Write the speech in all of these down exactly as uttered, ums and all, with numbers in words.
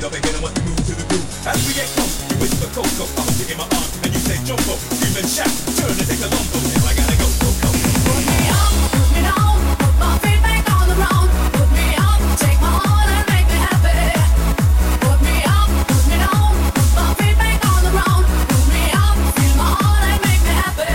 up again and want to move to the groove. As we get close, you whisper Coco, I hold you in my arms, and you say Jumbo, scream and shout, turn and take a lumbo. Now I gotta go, go, go. Put me up, put me down, put my feet back on the ground. Put me up, take my heart and make me happy. Put me up, put me down, put my feet back on the ground. Put me up, feel my heart and make me happy.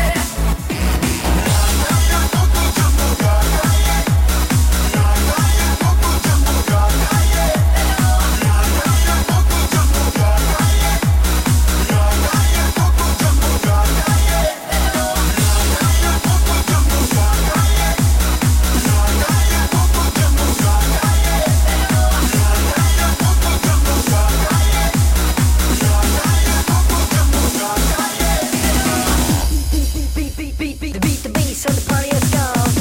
Beat, beat, beat, beat, beat the beat, so the party has gone.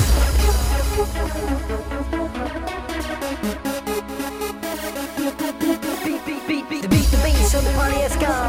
Beat, beat, beat, beat, beat the beat, so the party has gone.